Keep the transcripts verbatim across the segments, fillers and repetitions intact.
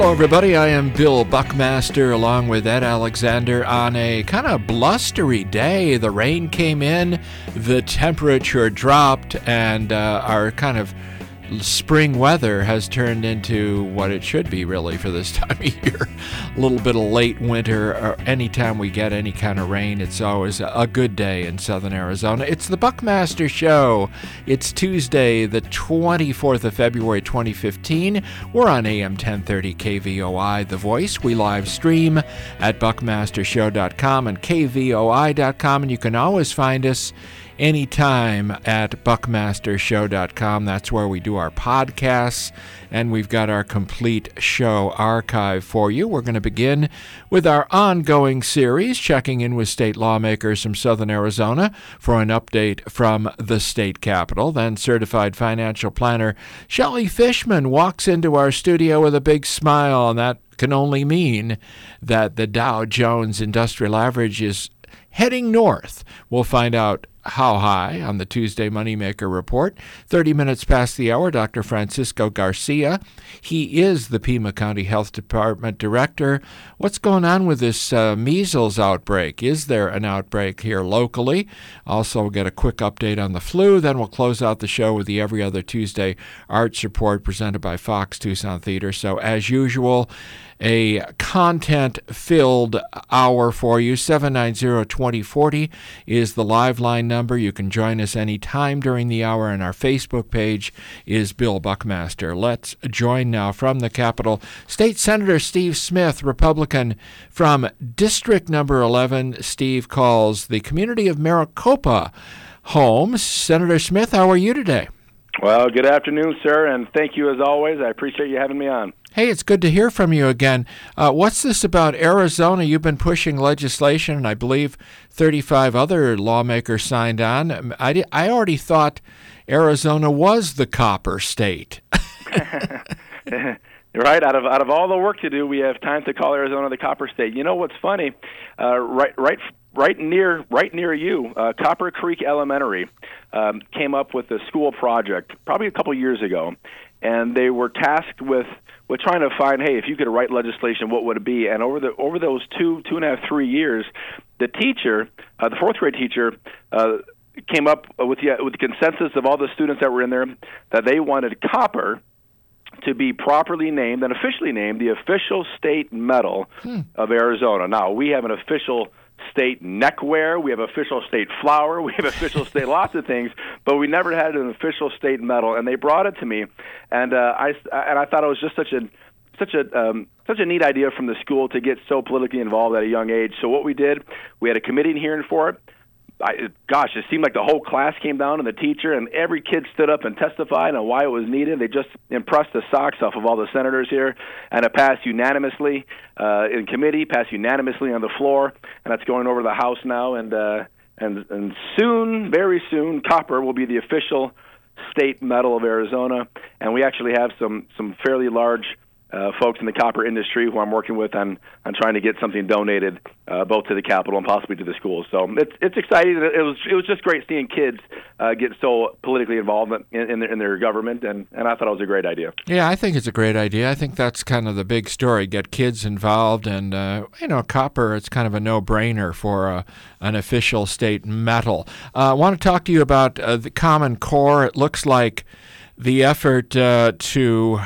Hello, everybody. I am Bill Buckmaster along with Ed Alexander on a kind of blustery day. The rain came in, the temperature dropped, and uh, our kind of spring weather has turned into what it should be, really, for this time of year. A little bit of late winter, or anytime we get any kind of rain, it's always a good day in southern Arizona. It's the Buckmaster Show. It's Tuesday, the twenty-fourth of February, twenty fifteen. We're on A M ten thirty K V O I, The Voice. We live stream at buckmaster show dot com and K V O I dot com, and you can always find us anytime at buckmaster show dot com. That's where we do our podcasts, and we've got our complete show archive for you. We're going to begin with our ongoing series, checking in with state lawmakers from southern Arizona for an update from the state capitol. Then certified financial planner Shelley Fishman walks into our studio with a big smile, and that can only mean that the Dow Jones Industrial Average is heading north. We'll find out how high on the Tuesday Moneymaker Report. thirty minutes past the hour, Doctor Francisco Garcia. He is the Pima County Health Department Director. What's going on with this uh, measles outbreak? Is there an outbreak here locally? Also, we'll get a quick update on the flu. Then we'll close out the show with the Every Other Tuesday Arts Report presented by Fox Tucson Theater. So, as usual, a content-filled hour for you. seven nine zero, two zero four zero is the live line number. You can join us any time during the hour, and our Facebook page is Bill Buckmaster. Let's join now from the Capitol, State Senator Steve Smith, Republican from District Number eleven. Steve calls the community of Maricopa home. Senator Smith, how are you today? Well, good afternoon, sir, and thank you as always. I appreciate you having me on. Hey, it's good to hear from you again. Uh, what's this about Arizona? You've been pushing legislation, and I believe thirty-five other lawmakers signed on. I, di- I already thought Arizona was the copper state. Right. Out of out of all the work to do, we have time to call Arizona the copper state. You know what's funny? Uh, right, right, right near, right near you, uh, Copper Creek Elementary um, came up with a school project probably a couple years ago, and they were tasked with with trying to find, hey, if you could write legislation, what would it be? And over the over those two two and a half three years, the teacher, uh, the fourth grade teacher, uh, came up with the with the consensus of all the students that were in there that they wanted copper to be properly named and officially named the official state medal hmm. of Arizona. Now, we have an official state neckwear, we have official state flower, we have official state lots of things, but we never had an official state medal, and they brought it to me, and uh, I and I thought it was just such a such a um, such a neat idea from the school to get so politically involved at a young age. So what we did, we had a committee hearing for it. I, gosh, it seemed like the whole class came down and the teacher, and every kid stood up and testified on why it was needed. They just impressed the socks off of all the senators here, and it passed unanimously uh, in committee, passed unanimously on the floor, and that's going over the House now. And uh, and and soon, very soon, copper will be the official state medal of Arizona, and we actually have some some fairly large Uh, folks in the copper industry who I'm working with on, on trying to get something donated uh, both to the Capitol and possibly to the schools. So it's it's exciting. It was it was just great seeing kids uh, get so politically involved in, in, their, in their government, and, and I thought it was a great idea. Yeah, I think it's a great idea. I think that's kind of the big story, get kids involved, and, uh, you know, copper, it's kind of a no-brainer for uh, an official state medal. Uh, I want to talk to you about uh, the Common Core. It looks like the effort uh, to...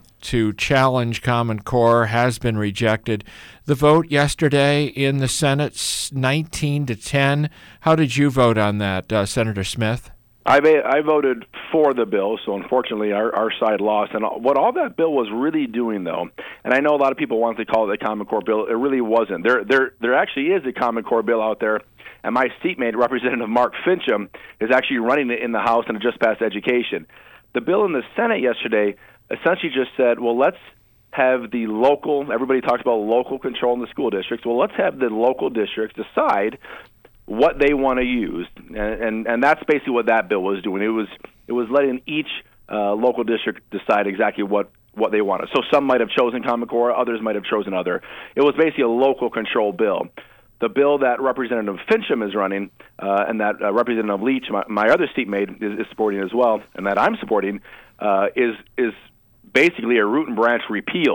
to challenge Common Core has been rejected. The vote yesterday in the Senate's nineteen to ten. How did you vote on that, uh, Senator Smith? I I voted for the bill, so unfortunately our, our side lost. And what all that bill was really doing, though, and I know a lot of people want to call it the Common Core bill, it really wasn't. There there there actually is a Common Core bill out there, and my seatmate, Representative Mark Fincham, is actually running it in the House, and it just passed education. The bill in the Senate yesterday essentially just said, well, let's have the local, everybody talks about local control in the school districts. Well, let's have the local districts decide what they want to use. And, and and that's basically what that bill was doing. It was it was letting each uh, local district decide exactly what, what they wanted. So some might have chosen Common Core, others might have chosen other. It was basically a local control bill. The bill that Representative Fincham is running uh, and that uh, Representative Leach, my, my other seatmate, is, is supporting as well, and that I'm supporting, uh, is is basically a root and branch repeal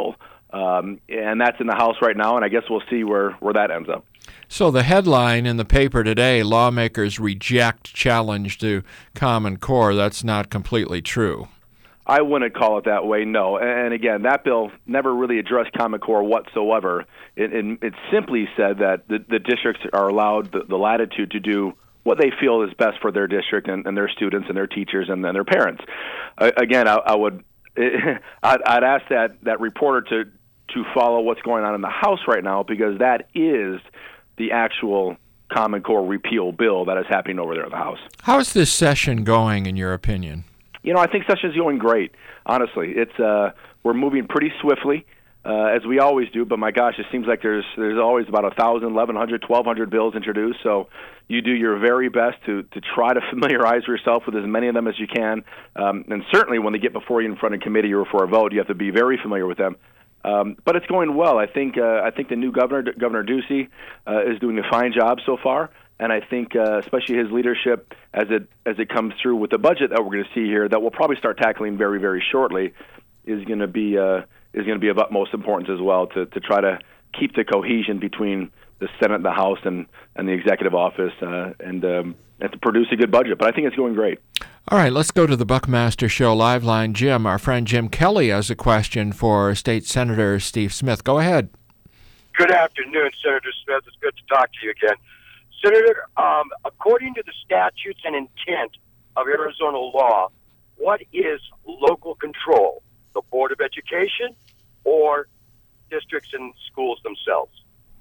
Um, and that's in the House right now, and I guess we'll see where, where that ends up. So the headline in the paper today, lawmakers reject challenge to Common Core, that's not completely true. I wouldn't call it that way, no. And again, that bill never really addressed Common Core whatsoever. It, it, it simply said that the, the districts are allowed the, the latitude to do what they feel is best for their district and, and their students and their teachers and, and their parents. Uh, again, I, I would I'd, I'd ask that, that reporter to, to follow what's going on in the House right now, because that is the actual Common Core repeal bill that is happening over there in the House. How is this session going, in your opinion? You know, I think session's going great, honestly. It's uh, we're moving pretty swiftly, uh, as we always do, but my gosh, it seems like there's there's always about one thousand, eleven hundred, twelve hundred bills introduced, so you do your very best to, to try to familiarize yourself with as many of them as you can, um, and certainly when they get before you in front of committee or for a vote, you have to be very familiar with them. Um, but it's going well. I think uh, I think the new governor, Governor Ducey, uh, is doing a fine job so far, and I think uh, especially his leadership as it as it comes through with the budget that we're going to see here, that we'll probably start tackling very very shortly, is going to be uh, is going to be of utmost importance as well to, to try to keep the cohesion between the Senate and the House and, and the executive office uh, and um, and to produce a good budget. But I think it's going great. All right, let's go to the Buckmaster Show live line. Jim, our friend Jim Kelly has a question for State Senator Steve Smith. Go ahead. Good afternoon, Senator Smith. It's good to talk to you again. Senator, um, according to the statutes and intent of Arizona law, what is local control? The Board of Education or districts and schools themselves?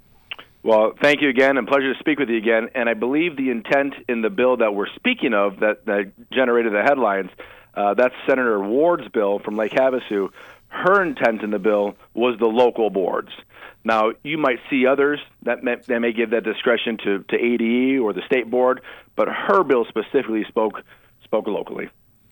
Well, thank you again, and pleasure to speak with you again. And I believe the intent in the bill that we're speaking of that, that generated the headlines, uh, that's Senator Ward's bill from Lake Havasu. Her intent in the bill was the local boards. Now, you might see others that may, that may give that discretion to, to A D E or the state board, but her bill specifically spoke spoke locally.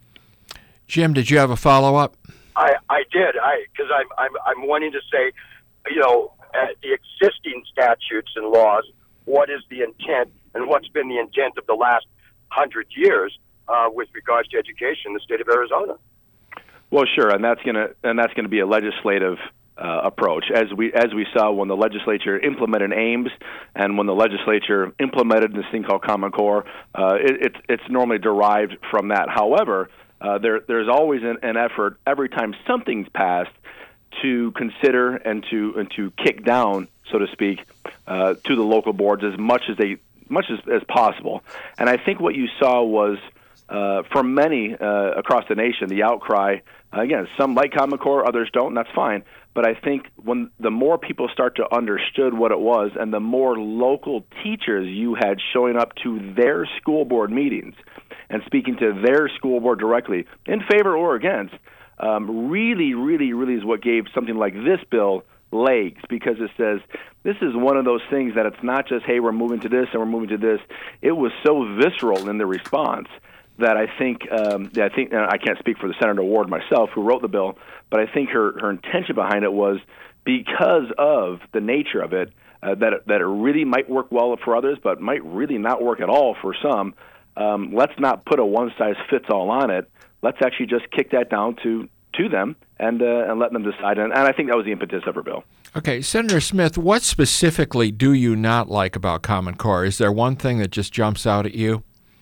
Jim, did you have a follow-up? I, I did, I because I'm, I'm I'm wanting to say, you know, uh, the existing statutes and laws, what is the intent and what's been the intent of the last hundred years uh, with regards to education in the state of Arizona? Well, sure, and that's gonna and that's gonna be a legislative uh, approach, as we as we saw when the legislature implemented Ames, and when the legislature implemented this thing called Common Core. Uh, it, it's it's normally derived from that. However, uh, there there's always an, an effort every time something's passed to consider and to and to kick down, so to speak, uh, to the local boards as much as they much as, as possible. And I think what you saw was, uh, for many uh, across the nation, the outcry. Uh, again, some like Common Core, others don't, and that's fine. But I think when the more people start to understood what it was, and the more local teachers you had showing up to their school board meetings and speaking to their school board directly, in favor or against, um, really, really, really is what gave something like this bill legs, because it says this is one of those things that it's not just, hey, we're moving to this and we're moving to this. It was so visceral in the response that I think, um, I think and I can't speak for the Senator Ward myself, who wrote the bill, but I think her, her intention behind it was because of the nature of it, uh, that it, that it really might work well for others, but might really not work at all for some. Um, let's not put a one-size-fits-all on it. Let's actually just kick that down to to them and uh, and let them decide. And, and I think that was the impetus of her bill. Okay, Senator Smith, what specifically do you not like about Common Core? Is there one thing that just jumps out at you?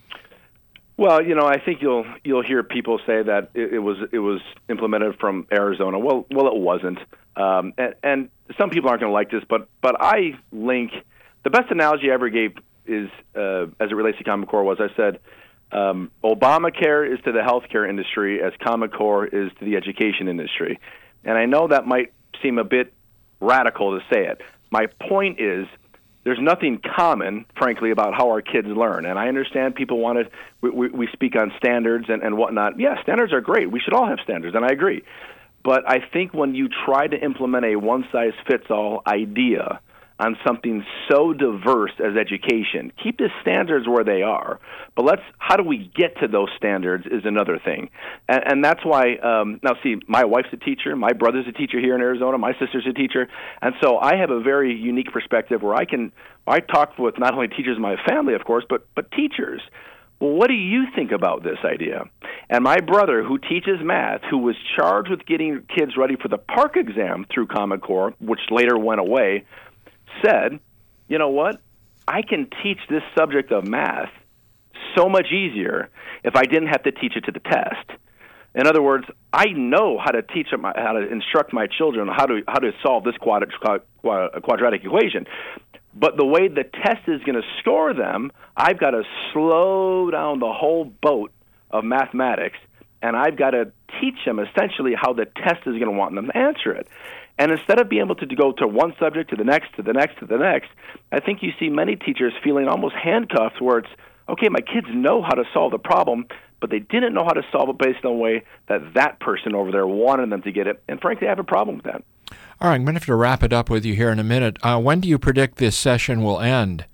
Well, you know, I think you'll you'll hear people say that it, it was it was implemented from Arizona. Well, well, it wasn't. Um, and, and some people aren't going to like this, but but I link the best analogy I ever gave is uh, as it relates to Common Core was I said um, Obamacare is to the healthcare industry as Common Core is to the education industry. And I know that might seem a bit radical to say it. My point is, there's nothing common, frankly, about how our kids learn. And I understand people want to, we, we, we speak on standards and, and whatnot. Yeah, standards are great. We should all have standards, and I agree. But I think when you try to implement a one-size-fits-all idea on something so diverse as education, keep the standards where they are. But let's, how do we get to those standards is another thing. And, and that's why, um, now see, my wife's a teacher, my brother's a teacher here in Arizona, my sister's a teacher, and so I have a very unique perspective where I can, I talk with not only teachers in my family, of course, but, but teachers. well, what do you think about this idea? And my brother, who teaches math, who was charged with getting kids ready for the PARCC exam through Common Core, which later went away, said, you know what? I can teach this subject of math so much easier if I didn't have to teach it to the test. In other words, I know how to teach them, how to instruct my children how to how to solve this quadrat, quadratic equation. But the way the test is going to score them, I've got to slow down the whole boat of mathematics, and I've got to teach them essentially how the test is going to want them to answer it. And instead of being able to go to one subject to the next, to the next, to the next, I think you see many teachers feeling almost handcuffed where it's, okay, my kids know how to solve the problem, but they didn't know how to solve it based on the way that that person over there wanted them to get it. And frankly, I have a problem with that. All right, I'm going to have to wrap it up with you here in a minute. Uh, when do you predict this session will end?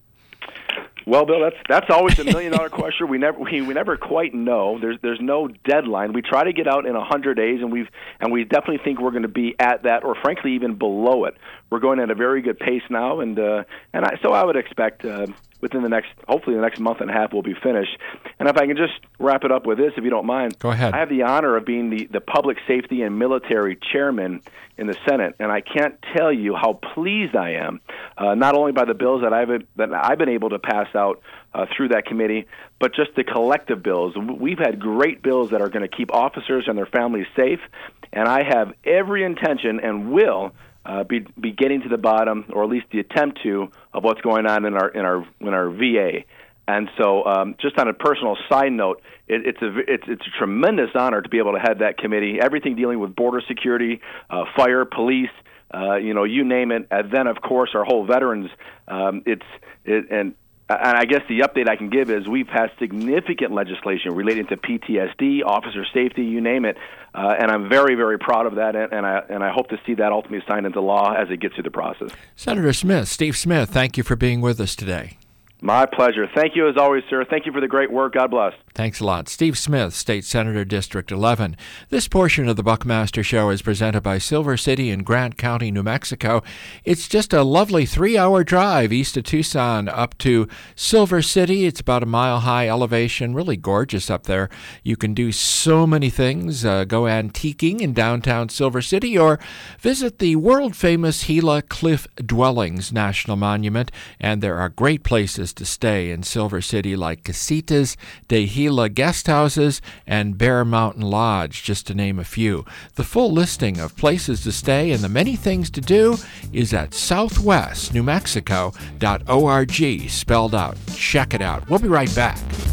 Well, Bill, that's that's always a million dollar question. We never we, we never quite know. There's there's no deadline. We try to get out in a hundred days, and we've and we definitely think we're going to be at that, or frankly even below it. We're going at a very good pace now, and uh, and I, so I would expect uh, within the next, hopefully the next month and a half, we'll be finished. And if I can just wrap it up with this, if you don't mind. Go ahead. I have the honor of being the, the Public Safety and Military Chairman in the Senate, and I can't tell you how pleased I am, uh, not only by the bills that I've that I've been able to pass out uh, through that committee, but just the collective bills. We've had great bills that are going to keep officers and their families safe, and I have every intention and will Uh, be, be getting to the bottom, or at least the attempt to, of what's going on in our in our in our V A. And so, um, just on a personal side note, it, it's a it's it's a tremendous honor to be able to head that committee. Everything dealing with border security, uh, fire, police, uh, you know, you name it. And then, of course, our whole veterans. Um, it's it, and. And I guess the update I can give is we've passed significant legislation relating to P T S D, officer safety, you name it, uh, and I'm very, very proud of that, and, and I and I hope to see that ultimately signed into law as it gets through the process. Senator Smith, Steve Smith, thank you for being with us today. My pleasure. Thank you as always, sir. Thank you for the great work. God bless. Thanks a lot. Steve Smith, State Senator, District eleven. This portion of the Buckmaster Show is presented by Silver City in Grant County, New Mexico. It's just a lovely three-hour drive east of Tucson up to Silver City. It's about a mile-high elevation, really gorgeous up there. You can do so many things. Uh, go antiquing in downtown Silver City, or visit the world-famous Gila Cliff Dwellings National Monument, and there are great places to stay in Silver City like Casitas de Gila Guest Houses and Bear Mountain Lodge, just to name a few. The full listing of places to stay and the many things to do is at southwest new mexico dot org, spelled out. Check it out. We'll be right back.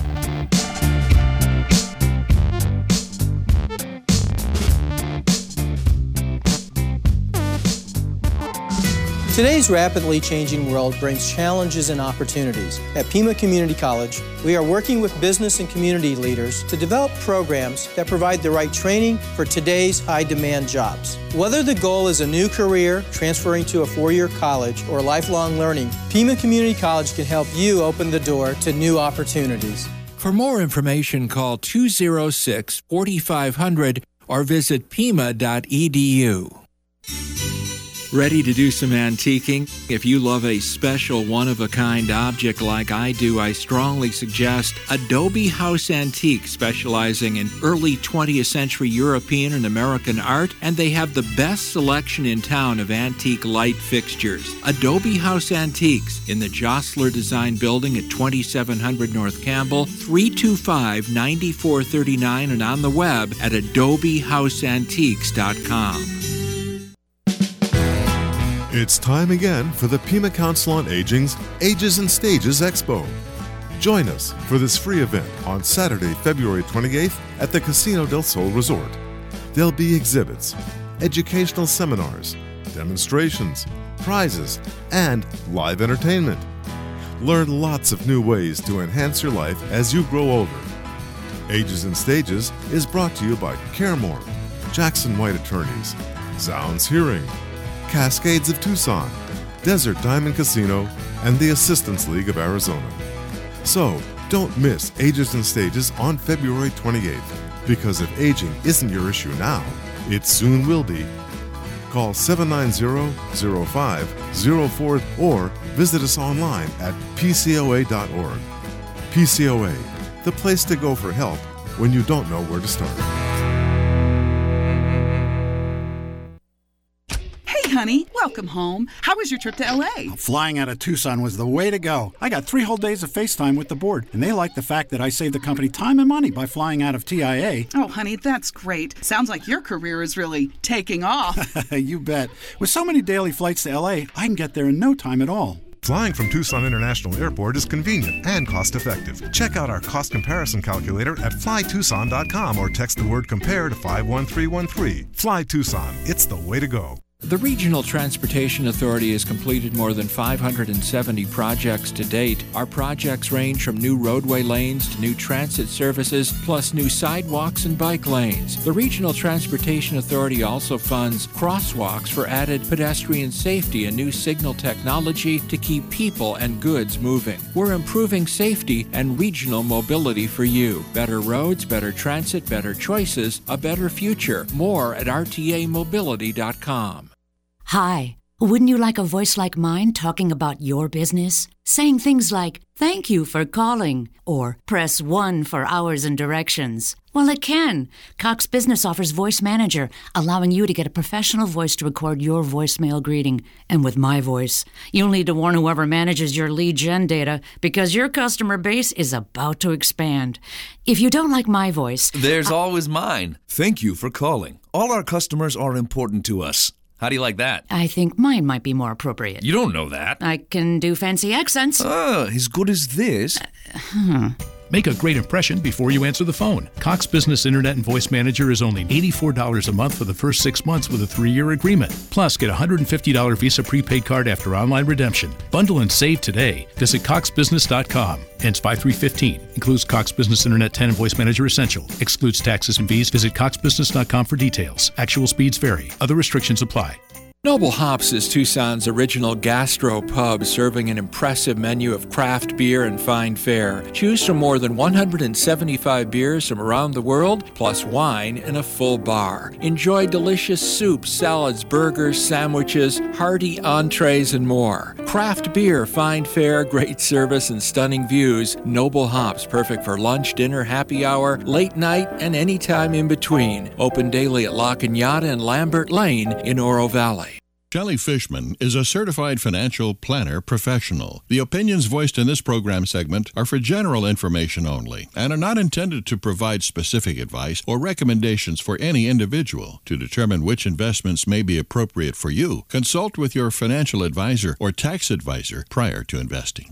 Today's rapidly changing world brings challenges and opportunities. At Pima Community College, we are working with business and community leaders to develop programs that provide the right training for today's high-demand jobs. Whether the goal is a new career, transferring to a four-year college, or lifelong learning, Pima Community College can help you open the door to new opportunities. For more information, call two oh six, four five hundred or visit pima dot e d u. Ready to do some antiquing? If you love a special, one-of-a-kind object like I do, I strongly suggest Adobe House Antique, specializing in early twentieth century European and American art, and they have the best selection in town of antique light fixtures. Adobe House Antiques in the Jostler Design Building at twenty-seven hundred North Campbell, three two five, nine four three nine, and on the web at adobe house antiques dot com. It's time again for the Pima Council on Aging's Ages and Stages Expo. Join us for this free event on Saturday, February twenty-eighth at the Casino del Sol Resort. There'll be exhibits, educational seminars, demonstrations, prizes, and live entertainment. Learn lots of new ways to enhance your life as you grow older. Ages and Stages is brought to you by Caremore, Jackson White Attorneys, Zounds Hearing, Cascades of Tucson, Desert Diamond Casino, and the Assistance League of Arizona. So, don't miss Ages and Stages on February twenty-eighth, because if aging isn't your issue now, it soon will be. Call seven nine zero, zero five zero four or visit us online at p c o a dot org. P C O A, the place to go for help when you don't know where to start. Hey, honey, welcome home. How was your trip to L A? Flying out of Tucson was the way to go. I got three whole days of FaceTime with the board, and they like the fact that I saved the company time and money by flying out of T I A. Oh, honey, that's great. Sounds like your career is really taking off. You bet. With so many daily flights to L A, I can get there in no time at all. Flying from Tucson International Airport is convenient and cost-effective. Check out our cost comparison calculator at fly tucson dot com or text the word COMPARE to five one three one three. Fly Tucson. It's the way to go. The Regional Transportation Authority has completed more than five hundred seventy projects to date. Our projects range from new roadway lanes to new transit services, plus new sidewalks and bike lanes. The Regional Transportation Authority also funds crosswalks for added pedestrian safety and new signal technology to keep people and goods moving. We're improving safety and regional mobility for you. Better roads, better transit, better choices, a better future. More at r t a mobility dot com. Hi, wouldn't you like a voice like mine talking about your business? Saying things like, thank you for calling, or press one for hours and directions. Well, it can. Cox Business offers Voice Manager, allowing you to get a professional voice to record your voicemail greeting. And with my voice, you'll need to warn whoever manages your lead gen data because your customer base is about to expand. If you don't like my voice... There's I- always mine. Thank you for calling. All our customers are important to us. How do you like that? I think mine might be more appropriate. You don't know that. I can do fancy accents. Ah, as good as this. Uh, hmm. Make a great impression before you answer the phone. Cox Business Internet and Voice Manager is only eighty-four dollars a month for the first six months with a three-year agreement. Plus, get a one hundred fifty dollars Visa prepaid card after online redemption. Bundle and save today. Visit cox business dot com. Ends five three fifteen. Includes Cox Business Internet ten and Voice Manager Essential. Excludes taxes and fees. Visit cox business dot com for details. Actual speeds vary. Other restrictions apply. Noble Hops is Tucson's original gastro pub, serving an impressive menu of craft beer and fine fare. Choose from more than one hundred seventy-five beers from around the world, plus wine and a full bar. Enjoy delicious soups, salads, burgers, sandwiches, hearty entrees, and more. Craft beer, fine fare, great service, and stunning views. Noble Hops, perfect for lunch, dinner, happy hour, late night, and any time in between. Open daily at La Cañada and Lambert Lane in Oro Valley. Shelley Fishman is a certified financial planner professional. The opinions voiced in this program segment are for general information only and are not intended to provide specific advice or recommendations for any individual. To determine which investments may be appropriate for you, consult with your financial advisor or tax advisor prior to investing.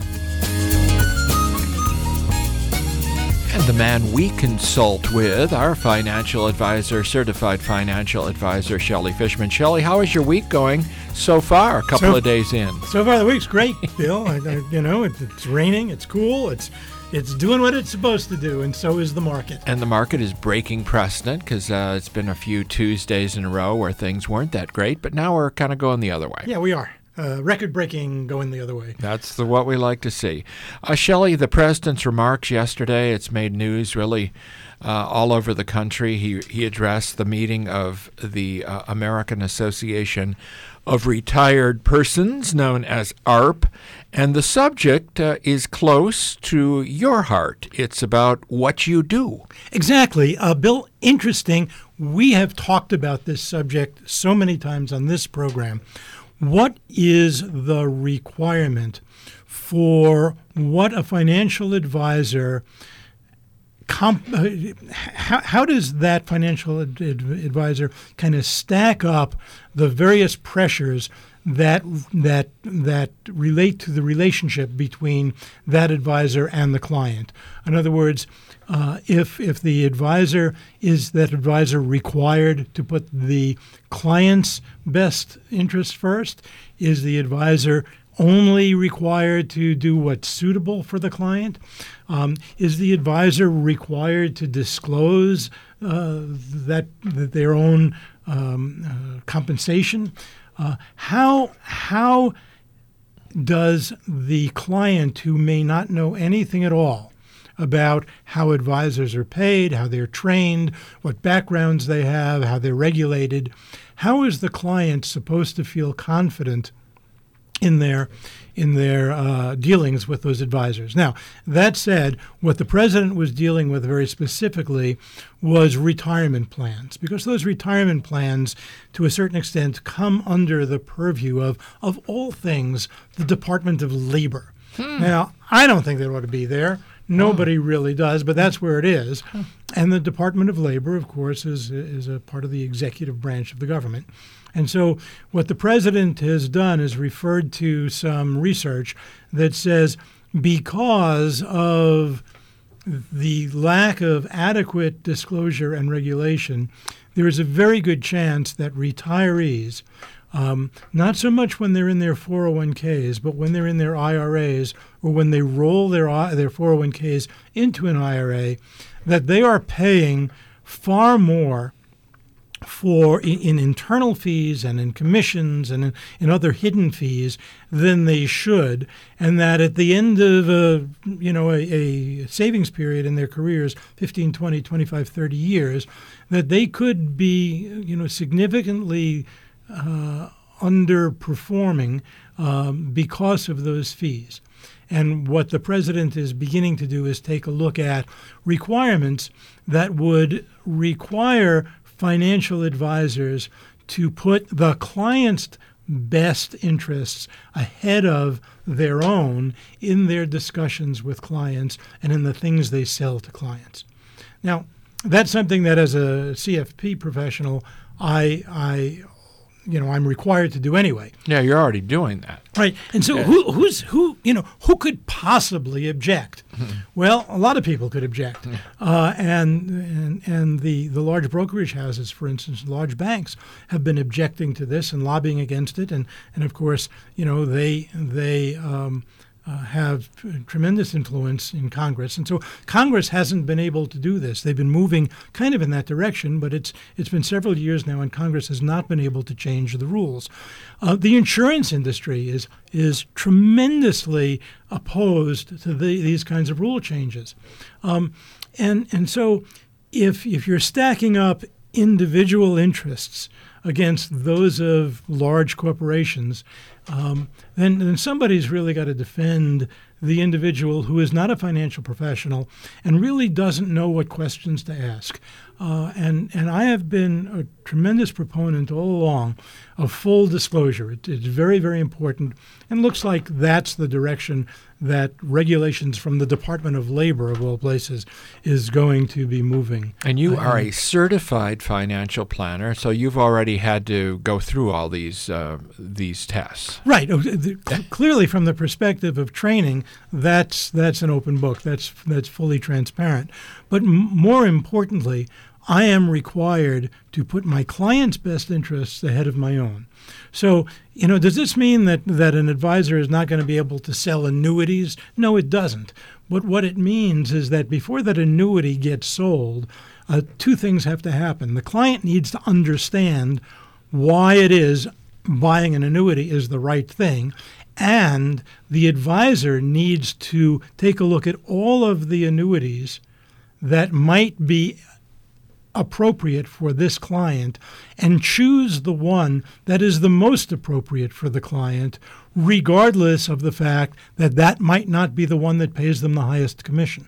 And the man we consult with, our financial advisor, certified financial advisor, Shelley Fishman. Shelley, how is your week going so far, a couple so, of days in? So far, the week's great, Bill. I, I, you know, it, it's raining, it's cool, it's it's doing what it's supposed to do, and so is the market. And the market is breaking precedent because uh, it's been a few Tuesdays in a row where things weren't that great, but now we're kind of going the other way. Yeah, we are. Uh, record-breaking going the other way. That's the, what we like to see. Uh, Shelley, the president's remarks yesterday, it's made news really uh, all over the country. He, he addressed the meeting of the uh, American Association of Retired Persons, known as A R P, and the subject uh, is close to your heart. It's about what you do. Exactly. Uh, Bill, interesting. We have talked about this subject so many times on this program. What is the requirement for what a financial advisor, comp, uh, how, how does that financial ad, advisor kind of stack up the various pressures that that that relate to the relationship between that advisor and the client? In other words, Uh, if if the advisor is that advisor required to put the client's best interest first? Is the advisor only required to do what's suitable for the client? Um, is the advisor required to disclose uh, that, that their own um, uh, compensation? Uh, how how does the client who may not know anything at all about how advisors are paid, how they're trained, what backgrounds they have, how they're regulated, how is the client supposed to feel confident in their in their uh, dealings with those advisors. Now, that said, what the president was dealing with very specifically was retirement plans, because those retirement plans, to a certain extent, come under the purview of, of all things, the Department of Labor. Hmm. Now, I don't think that ought to be there. Nobody oh. really does, but that's where it is. Huh. And the Department of Labor, of course, is is a part of the executive branch of the government. And so what the president has done is referred to some research that says because of the lack of adequate disclosure and regulation, there is a very good chance that retirees, um, not so much when they're in their four oh one k's, but when they're in their I R As or when they roll their their four oh one k's into an I R A, that they are paying far more for in, in internal fees and in commissions and in, in other hidden fees than they should, and that at the end of a you know a, a savings period in their careers, fifteen, twenty, twenty-five, thirty years, that they could be you know significantly uh, underperforming um, because of those fees. And what the president is beginning to do is take a look at requirements that would require financial advisors to put the client's best interests ahead of their own in their discussions with clients and in the things they sell to clients. Now, that's something that as a C F P professional, I, I you know, I'm required to do anyway. Yeah, you're already doing that. Right. And so yeah. who who's who, you know, who could possibly object? Mm-hmm. Well, a lot of people could object. Yeah. Uh, and and and the, the large brokerage houses, for instance, large banks have been objecting to this and lobbying against it. And, and of course, you know, they they um, uh, have tremendous influence in Congress. And so Congress hasn't been able to do this. They've been moving kind of in that direction, but it's it's been several years now, and Congress has not been able to change the rules. Uh, the insurance industry is is tremendously opposed to the, these kinds of rule changes. Um, and and so if if you're stacking up individual interests against those of large corporations, um, then, then somebody's really got to defend the individual who is not a financial professional and really doesn't know what questions to ask. Uh, and, and I have been a tremendous proponent all along of full disclosure. It, it's very, very important, and looks like that's the direction that regulations from the Department of Labor, of all places, is going to be moving. And you uh, are a certified financial planner, so you've already had to go through all these uh, these tests. Right. Clearly, from the perspective of training, that's that's an open book. That's that's fully transparent. But m- more importantly, I am required to put my client's best interests ahead of my own. So, you know, does this mean that, that an advisor is not going to be able to sell annuities? No, it doesn't. But what it means is that before that annuity gets sold, uh, two things have to happen. The client needs to understand why it is buying an annuity is the right thing, and the advisor needs to take a look at all of the annuities that might be appropriate for this client and choose the one that is the most appropriate for the client, regardless of the fact that that might not be the one that pays them the highest commission.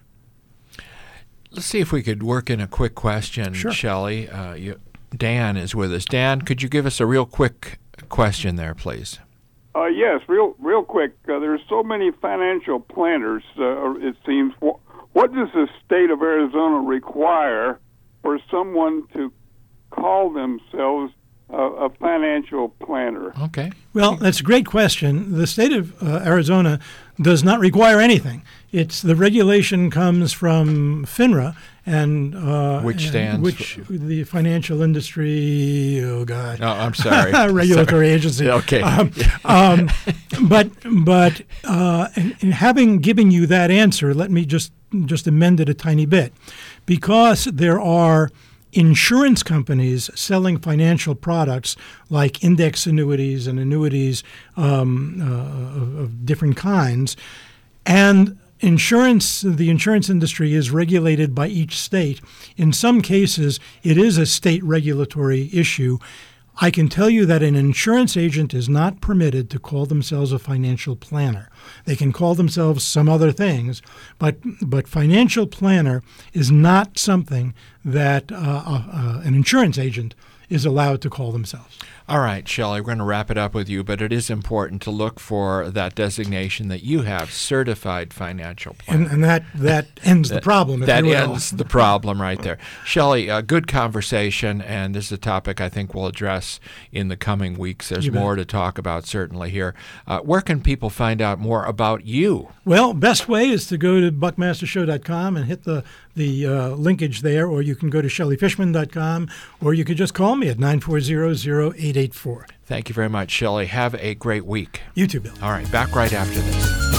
Let's see if we could work in a quick question, sure. Shelley. Uh, you, Dan is with us. Dan, could you give us a real quick question there, please? Uh, yes, real real quick. Uh, there's so many financial planners, uh, it seems. What does the state of Arizona require for someone to call themselves a, a financial planner? Okay. Well, that's a great question. The state of uh, Arizona does not require anything. It's the regulation comes from FINRA, and uh, which stands and which for? The financial industry. Oh God. No, I'm sorry. Regulatory sorry. agency. Okay. Um, um, but but uh, and, and having given you that answer, let me just just amend it a tiny bit, because there are insurance companies selling financial products like index annuities and annuities um, uh, of, of different kinds, and insurance, the insurance industry is regulated by each state. In some cases, it is a state regulatory issue. I can tell you that an insurance agent is not permitted to call themselves a financial planner. They can call themselves some other things, but but financial planner is not something that uh, uh, uh, an insurance agent is allowed to call themselves. All right, Shelley, we're going to wrap it up with you, but it is important to look for that designation that you have, Certified Financial Planner. And, and that, that ends that, the problem. If that you will. ends the problem right there. Shelley, a good conversation, and this is a topic I think we'll address in the coming weeks. There's You bet. more to talk about certainly here. Uh, where can people find out more about you? Well, best way is to go to buckmaster show dot com and hit the, the uh, linkage there, or you can go to shelley fishman dot com, or you could just call me at nine four zero, zero eight eight four. Thank you very much, Shelley. Have a great week. You too, Bill. All right, back right after this.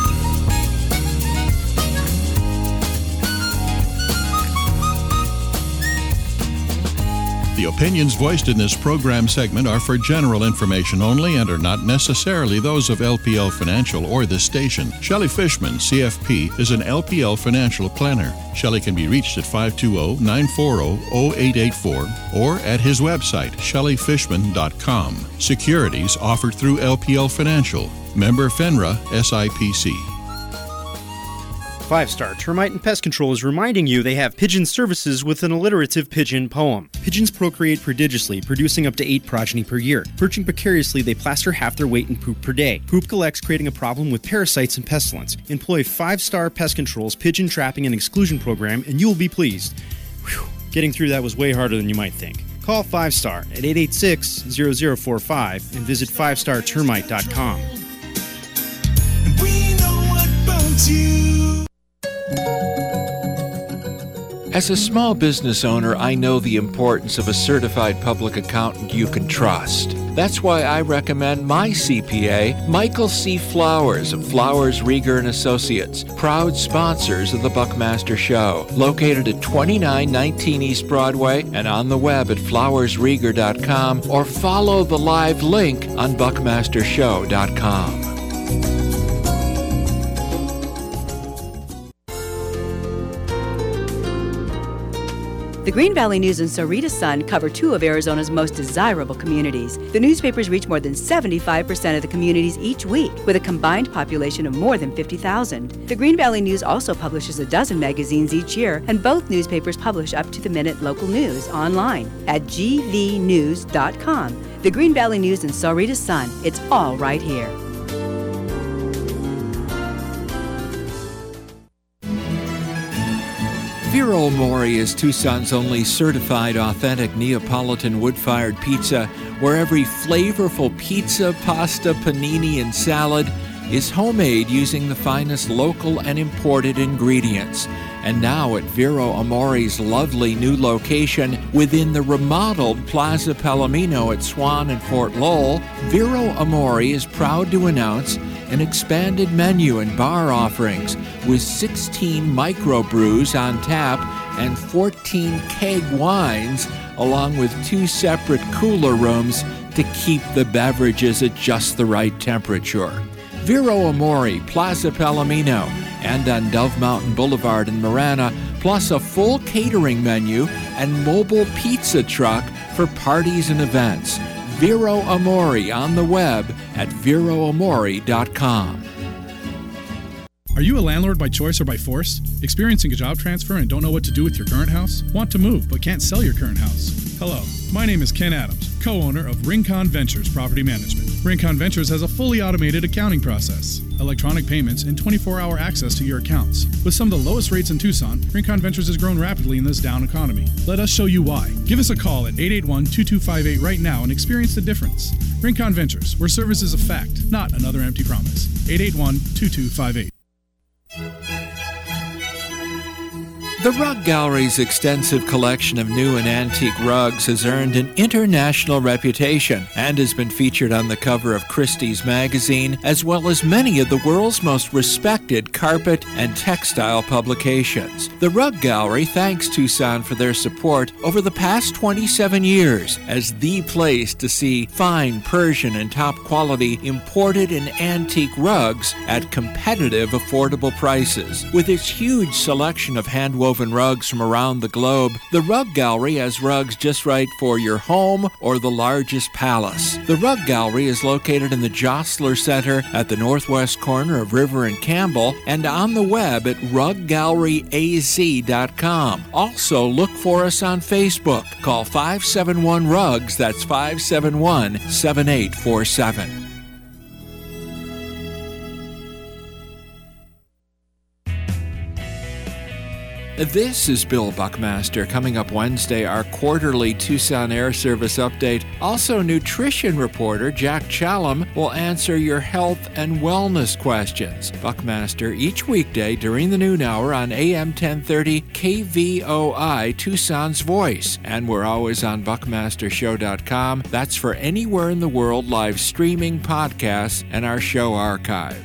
The opinions voiced in this program segment are for general information only and are not necessarily those of L P L Financial or this station. Shelley Fishman, C F P, is an L P L financial planner. Shelley can be reached at five two zero, nine four zero, zero eight eight four or at his website, shelley fishman dot com. Securities offered through L P L Financial. Member FINRA S I P C. Five Star Termite and Pest Control is reminding you they have pigeon services with an alliterative pigeon poem. Pigeons procreate prodigiously, producing up to eight progeny per year. Perching precariously, they plaster half their weight in poop per day. Poop collects, creating a problem with parasites and pestilence. Employ Five Star Pest Control's pigeon trapping and exclusion program, and you will be pleased. Whew. Getting through that was way harder than you might think. Call Five Star at eight eight six, zero zero four five and visit five star termite dot com. We know about you. As a small business owner, I know the importance of a certified public accountant you can trust. That's why I recommend my C P A, Michael C. Flowers of Flowers, Rieger and Associates, proud sponsors of the Buckmaster Show, located at twenty-nine nineteen East Broadway and on the web at flowers rieger dot com, or follow the live link on buckmaster show dot com. The Green Valley News and Sahuarita Sun cover two of Arizona's most desirable communities. The newspapers reach more than seventy-five percent of the communities each week, with a combined population of more than fifty thousand. The Green Valley News also publishes a dozen magazines each year, and both newspapers publish up-to-the-minute local news online at g v news dot com. The Green Valley News and Sahuarita Sun, it's all right here. Vero Amore is Tucson's only certified authentic Neapolitan wood-fired pizza, where every flavorful pizza, pasta, panini, and salad is homemade using the finest local and imported ingredients. And now at Vero Amore's lovely new location within the remodeled Plaza Palomino at Swan and Fort Lowell, Vero Amore is proud to announce an expanded menu and bar offerings with sixteen microbrews on tap and fourteen keg wines, along with two separate cooler rooms to keep the beverages at just the right temperature. Vero Amore, Plaza Palomino, and on Dove Mountain Boulevard in Marana, plus a full catering menu and mobile pizza truck for parties and events. Vero Amore on the web at vero amore dot com. Are you a landlord by choice or by force? Experiencing a job transfer and don't know what to do with your current house? Want to move but can't sell your current house? Hello, my name is Ken Adams, co-owner of Rincon Ventures Property Management. Rincon Ventures has a fully automated accounting process, electronic payments, and twenty-four hour access to your accounts. With some of the lowest rates in Tucson, Rincon Ventures has grown rapidly in this down economy. Let us show you why. Give us a call at eight eight one, two two five eight right now and experience the difference. Rincon Ventures, where service is a fact, not another empty promise. eight eight one, two two five eight. The Rug Gallery's extensive collection of new and antique rugs has earned an international reputation and has been featured on the cover of Christie's magazine, as well as many of the world's most respected carpet and textile publications. The Rug Gallery thanks Tucson for their support over the past twenty-seven years as the place to see fine Persian and top-quality imported and antique rugs at competitive, affordable prices. With its huge selection of hand-woven woven rugs from around the globe, the Rug Gallery has rugs just right for your home or the largest palace. The Rug Gallery is located in the Jostler Center at the northwest corner of River and Campbell and on the web at rug gallery a z dot com. Also, look for us on Facebook. Call five seven one rugs, that's five seven one, seven eight four seven. This is Bill Buckmaster. Coming up Wednesday, our quarterly Tucson Air Service update. Also, nutrition reporter Jack Challam will answer your health and wellness questions. Buckmaster each weekday during the noon hour on A M ten thirty K V O I, Tucson's Voice. And we're always on buckmaster show dot com. That's for anywhere in the world live streaming podcasts and our show archive.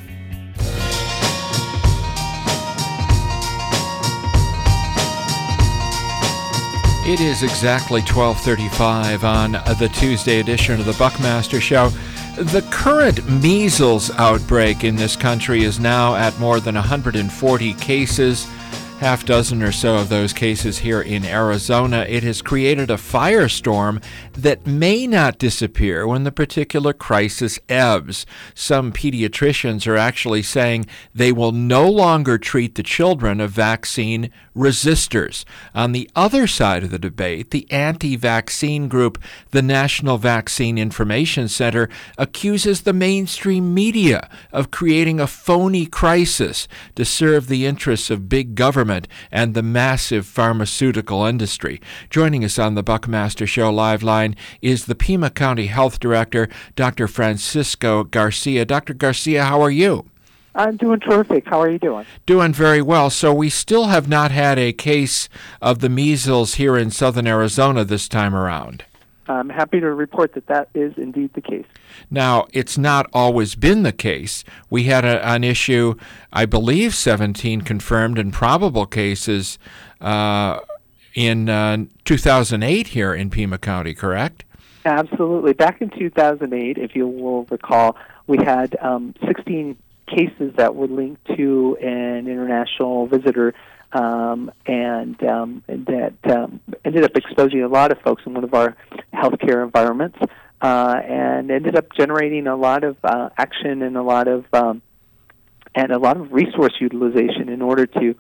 It is exactly twelve thirty-five on the Tuesday edition of the Buckmaster Show. The current measles outbreak in this country is now at more than one hundred forty cases. Half dozen or so of those cases here in Arizona. It has created a firestorm that may not disappear when the particular crisis ebbs. Some pediatricians are actually saying they will no longer treat the children of vaccine resistors. On the other side of the debate, the anti-vaccine group, the National Vaccine Information Center, accuses the mainstream media of creating a phony crisis to serve the interests of big government and the massive pharmaceutical industry. Joining us on the Buckmaster Show live line is the Pima County Health Director, Doctor Francisco Garcia. Doctor Garcia, how are you? I'm doing terrific. How are you doing? Doing very well. So we still have not had a case of the measles here in southern Arizona this time around. I'm happy to report that that is indeed the case. Now, it's not always been the case. We had a, an issue, I believe, seventeen confirmed and probable cases uh, in uh, two thousand eight here in Pima County, correct? Absolutely. Back in two thousand eight, if you will recall, we had um, sixteen cases that were linked to an international visitor Um, and, um, and that um, ended up exposing a lot of folks in one of our healthcare environments, uh, and ended up generating a lot of uh, action and a lot of um, and a lot of resource utilization in order to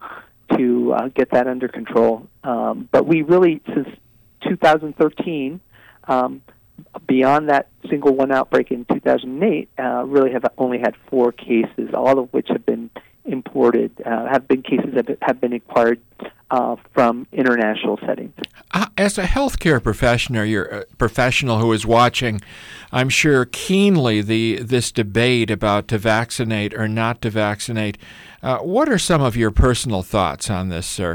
to uh, get that under control. Um, but we really, since two thousand thirteen, um, beyond that single one outbreak in two thousand eight, uh, really have only had four cases, all of which have been imported, uh, have been cases that have been acquired uh, from international settings. Uh, as a healthcare professional, you're a professional who is watching, I'm sure keenly the this debate about to vaccinate or not to vaccinate. Uh, what are some of your personal thoughts on this, sir?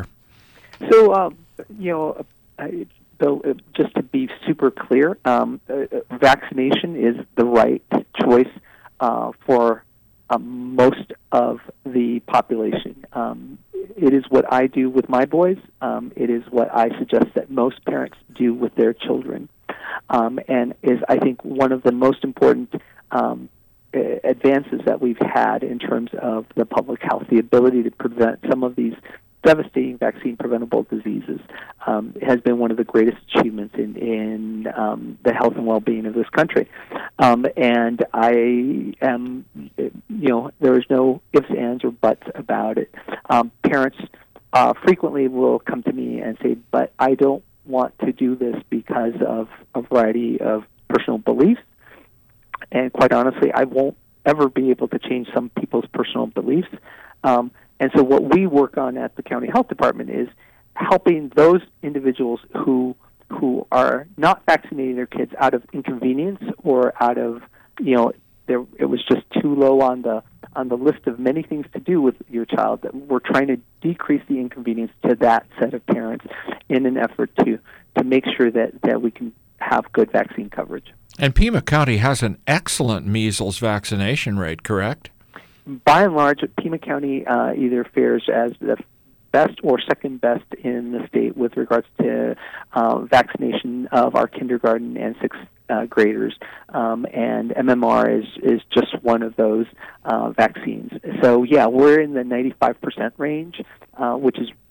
So, uh, you know, I, so uh, just to be super clear, um, uh, vaccination is the right choice uh, for Um, most of the population. Um, it is what I do with my boys. Um, it is what I suggest that most parents do with their children, um, and is, I think, one of the most important um, advances that we've had in terms of the public health, the ability to prevent some of these devastating vaccine-preventable diseases um, has been one of the greatest achievements in, in um, the health and well-being of this country. Um, and I am, you know, there is no ifs, ands, or buts about it. Um, parents uh, frequently will come to me and say, but I don't want to do this because of a variety of personal beliefs. And quite honestly, I won't ever be able to change some people's personal beliefs. Um, And so what we work on at the county health department is helping those individuals who who are not vaccinating their kids out of inconvenience or out of, you know, there, it was just too low on the on the list of many things to do with your child, that we're trying to decrease the inconvenience to that set of parents in an effort to, to make sure that, that we can have good vaccine coverage. And Pima County has an excellent measles vaccination rate, correct? By and large, Pima County uh, either fares as the best or second best in the state with regards to uh, vaccination of our kindergarten and sixth uh, graders, um, and M M R is, is just one of those uh, vaccines. So, yeah, we're in the ninety-five percent range, uh, which is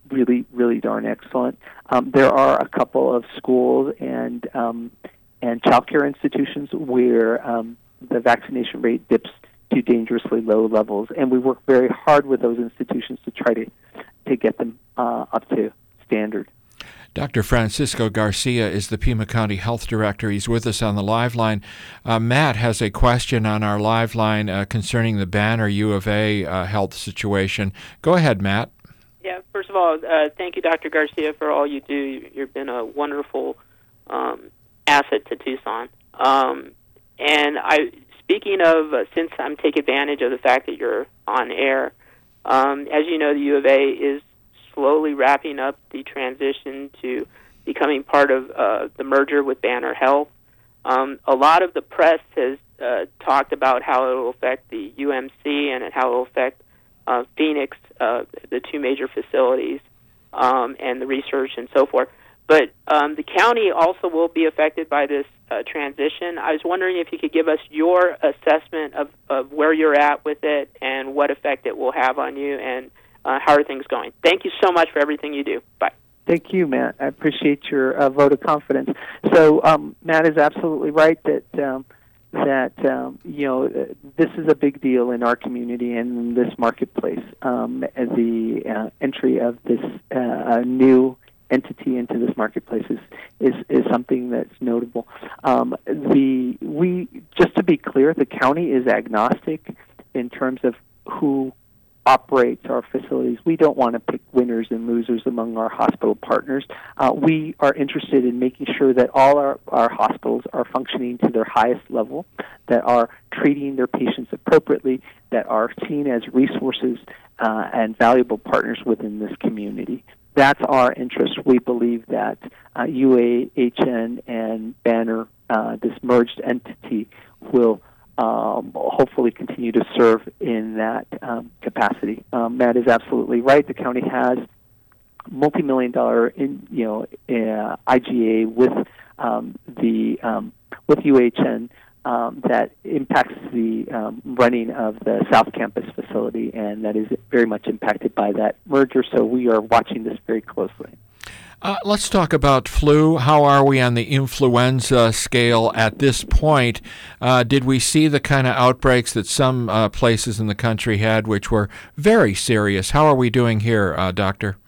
really, really darn excellent. Um, there are a couple of schools and um, and childcare institutions where um, the vaccination rate dips to dangerously low levels, and we work very hard with those institutions to try to to get them uh, up to standard. Doctor Francisco Garcia is the Pima County Health Director. He's with us on the live line. Uh, Matt has a question on our live line uh, concerning the Banner U of A uh, health situation. Go ahead, Matt. Yeah, first of all, uh, thank you, Doctor Garcia, for all you do. You've been a wonderful um, asset to Tucson. Um, and I, speaking of, uh, since I'm taking advantage of the fact that you're on air, um, as you know, the U of A is slowly wrapping up the transition to becoming part of uh, the merger with Banner Health. Um, a lot of the press has uh, talked about how it will affect the U M C and how it will affect uh, Phoenix, uh, the two major facilities, um, and the research and so forth. But um, the county also will be affected by this uh, transition. I was wondering if you could give us your assessment of, of where you're at with it and what effect it will have on you, and Uh, how are things going? Thank you so much for everything you do. Bye. Thank you, Matt. I appreciate your uh, vote of confidence. So um, Matt is absolutely right that um, that um, you know uh, this is a big deal in our community and in this marketplace. Um, the uh, entry of this uh, new entity into this marketplace is, is, is something that's notable. Um, the we just to be clear, the county is agnostic in terms of who operates our facilities. We don't want to pick winners and losers among our hospital partners. Uh, we are interested in making sure that all our, our hospitals are functioning to their highest level, that are treating their patients appropriately, that are seen as resources uh, and valuable partners within this community. That's our interest. We believe that uh, U A H N and Banner, uh, this merged entity, will Um, hopefully continue to serve in that um, capacity. Um, Matt is absolutely right. The county has multi-million dollar, in, you know, uh, I G A with um, the um, with U H N um, that impacts the um, running of the South Campus facility, and that is very much impacted by that merger. So we are watching this very closely. Uh, let's talk about flu. How are we on the influenza scale at this point? Uh, did we see the kind of outbreaks that some uh, places in the country had, which were very serious? How are we doing here, uh, Doctor?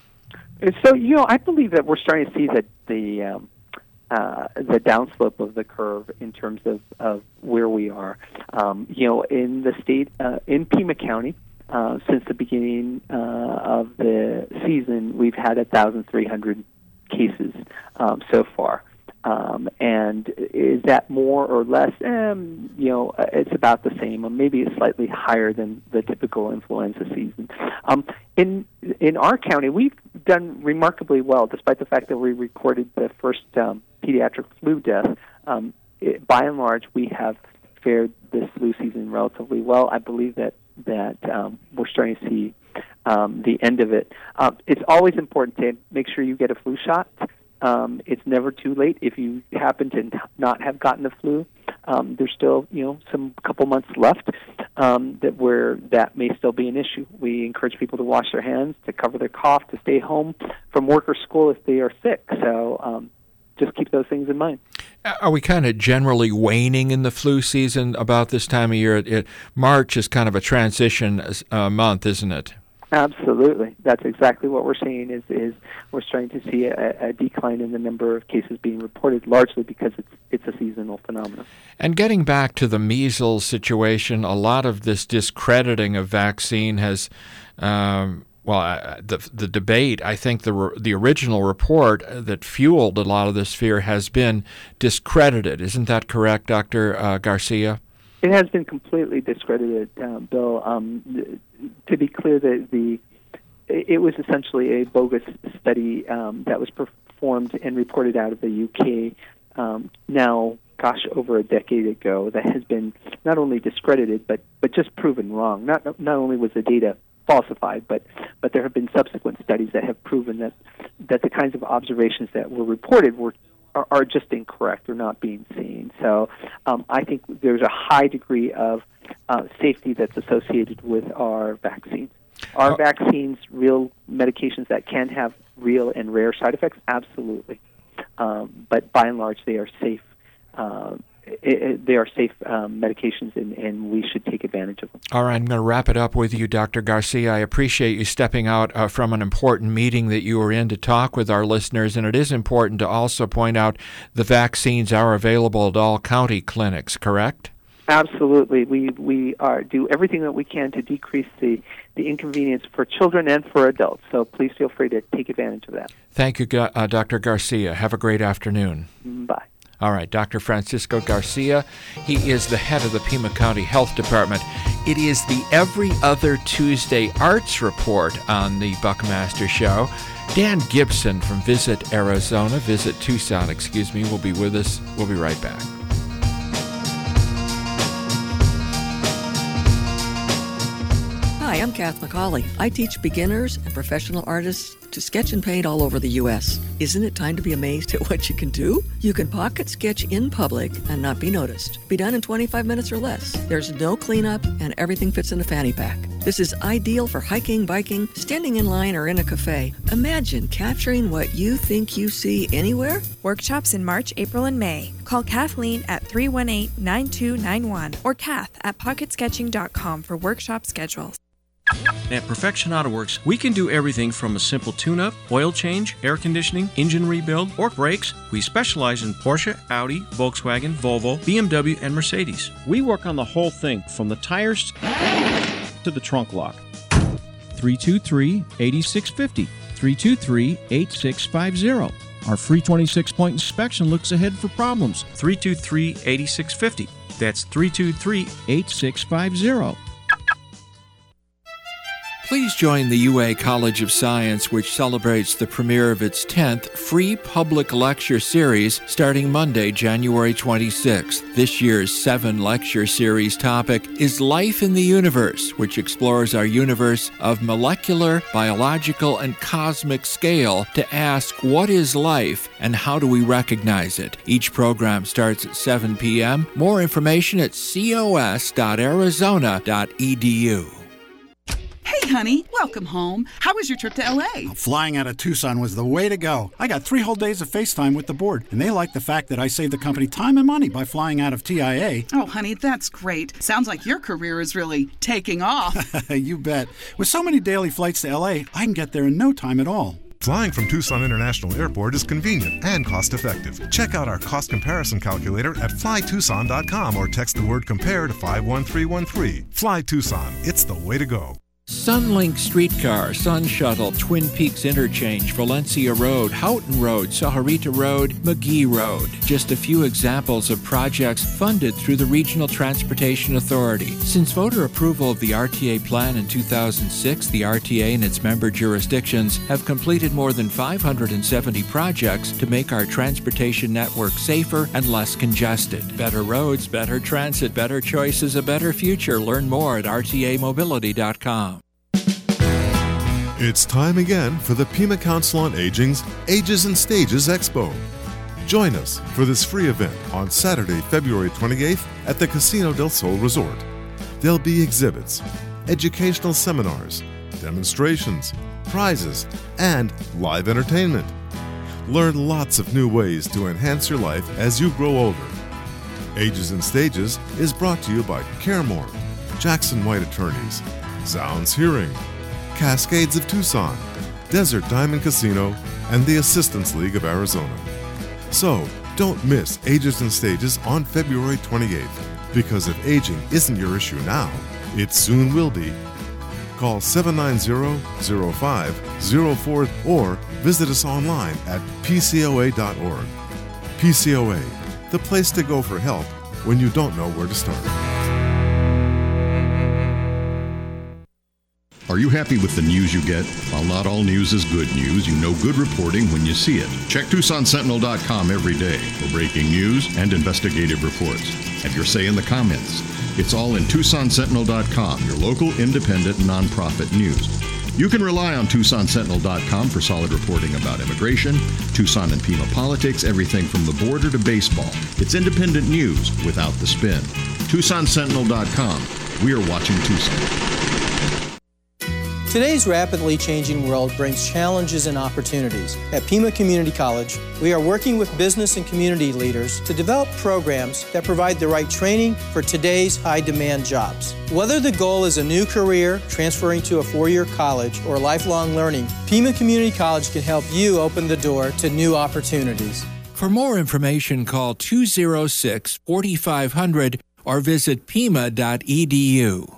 So, you know, I believe that we're starting to see that the um, uh, the downslope of the curve in terms of, of where we are. Um, you know, in the state, uh, in Pima County, Uh, since the beginning uh, of the season, we've had one thousand three hundred cases um, so far. Um, and is that more or less? Um, you know, it's about the same, or maybe it's slightly higher than the typical influenza season. Um, in in our county, we've done remarkably well, despite the fact that we recorded the first um, pediatric flu death. Um, it, by and large, we have fared this flu season relatively well. I believe that that um, we're starting to see um, the end of it. Um, it's always important to make sure you get a flu shot. Um, it's never too late. If you happen to not have gotten the flu, um, there's still, you know, some couple months left um, that where that may still be an issue. We encourage people to wash their hands, to cover their cough, to stay home from work or school if they are sick. So um, just keep those things in mind. Are we kind of generally waning in the flu season about this time of year? It, it, March is kind of a transition uh, month, isn't it? Absolutely. That's exactly what we're seeing is, is we're starting to see a, a decline in the number of cases being reported, largely because it's, it's a seasonal phenomenon. And getting back to the measles situation, a lot of this discrediting of vaccine has... Um, Well, uh, the the debate, I think the the original report that fueled a lot of this fear has been discredited. Isn't that correct, Doctor Uh, Garcia? It has been completely discredited, uh, Bill. Um, to be clear, the, the it was essentially a bogus study um, that was performed and reported out of the U K um, now, gosh, over a decade ago, that has been not only discredited, but, but just proven wrong. Not, not only was the data falsified, but but there have been subsequent studies that have proven that that the kinds of observations that were reported were are, are just incorrect or not being seen. So um, I think there's a high degree of uh, safety that's associated with our vaccines. Are Oh. vaccines real medications that can have real and rare side effects? Absolutely. Um, but by and large, they are safe. Uh, it, it, they are safe um, medications, and, and we should take advantage of them. All right, I'm going to wrap it up with you, Doctor Garcia. I appreciate you stepping out uh, from an important meeting that you were in to talk with our listeners, and it is important to also point out the vaccines are available at all county clinics, correct? Absolutely. We we are do everything that we can to decrease the, the inconvenience for children and for adults. So please feel free to take advantage of that. Thank you, uh, Doctor Garcia. Have a great afternoon. Bye. All right, Doctor Francisco Garcia. He is the head of the Pima County Health Department. It is the Every Other Tuesday Arts Report on the Buckmaster Show. Dan Gibson from Visit Arizona, Visit Tucson, excuse me, will be with us. We'll be right back. Hi, I'm Kath McCauley. I teach beginners and professional artists to sketch and paint all over the U S Isn't it time to be amazed at what you can do? You can pocket sketch in public and not be noticed. Be done in twenty-five minutes or less. There's no cleanup and everything fits in a fanny pack. This is ideal for hiking, biking, standing in line, or in a cafe. Imagine capturing what you think you see anywhere. Workshops in March, April, and May. Call Kathleen at three one eight, nine two nine one or Kath at pocket sketching dot com for workshop schedules. At Perfection Auto Works, we can do everything from a simple tune-up, oil change, air conditioning, engine rebuild, or brakes. We specialize in Porsche, Audi, Volkswagen, Volvo, B M W, and Mercedes. We work on the whole thing, from the tires to the trunk lock. three two three, eight six five zero. three two three, eight six five zero. Our free twenty-six point inspection looks ahead for problems. three two three, eight six five zero. That's three two three, eight six five zero. Please join the U A College of Science, which celebrates the premiere of its tenth free public lecture series starting Monday, January twenty-sixth. This year's seven-lecture series topic is Life in the Universe, which explores our universe of molecular, biological, and cosmic scale to ask, what is life and how do we recognize it? Each program starts at seven p.m. More information at cos dot arizona dot e d u. Hey, honey, welcome home. How was your trip to L A? Flying out of Tucson was the way to go. I got three whole days of FaceTime with the board, and they like the fact that I saved the company time and money by flying out of T I A. Oh, honey, that's great. Sounds like your career is really taking off. You bet. With so many daily flights to L A, I can get there in no time at all. Flying from Tucson International Airport is convenient and cost-effective. Check out our cost comparison calculator at fly tucson dot com or text the word COMPARE to five one three one three. Fly Tucson. It's the way to go. Sunlink Streetcar, Sun Shuttle, Twin Peaks Interchange, Valencia Road, Houghton Road, Sahuarita Road, McGee Road. Just a few examples of projects funded through the Regional Transportation Authority. Since voter approval of the R T A plan in two thousand six, the R T A and its member jurisdictions have completed more than five hundred seventy projects to make our transportation network safer and less congested. Better roads, better transit, better choices, a better future. Learn more at r t a mobility dot com. It's time again for the Pima Council on Aging's Ages and Stages Expo. Join us for this free event on Saturday, February twenty-eighth at the Casino del Sol Resort. There'll be exhibits, educational seminars, demonstrations, prizes, and live entertainment. Learn lots of new ways to enhance your life as you grow older. Ages and Stages is brought to you by Caremore, Jackson White Attorneys, Zounds Hearing, Cascades of Tucson, Desert Diamond Casino, and the Assistance League of Arizona. So, don't miss Ages and Stages on February twenty-eighth, because if aging isn't your issue now, it soon will be. Call seven nine zero, zero five zero four or visit us online at p c o a dot org. P C O A, the place to go for help when you don't know where to start. Are you happy with the news you get? While not all news is good news, you know good reporting when you see it. Check Tucson Sentinel dot com every day for breaking news and investigative reports. Have your say in the comments. It's all in Tucson Sentinel dot com, your local independent nonprofit news. You can rely on Tucson Sentinel dot com for solid reporting about immigration, Tucson and Pima politics, everything from the border to baseball. It's independent news without the spin. Tucson Sentinel dot com. We are watching Tucson. Today's rapidly changing world brings challenges and opportunities. At Pima Community College, we are working with business and community leaders to develop programs that provide the right training for today's high-demand jobs. Whether the goal is a new career, transferring to a four-year college, or lifelong learning, Pima Community College can help you open the door to new opportunities. For more information, call two oh six, four five zero zero or visit pima dot e d u.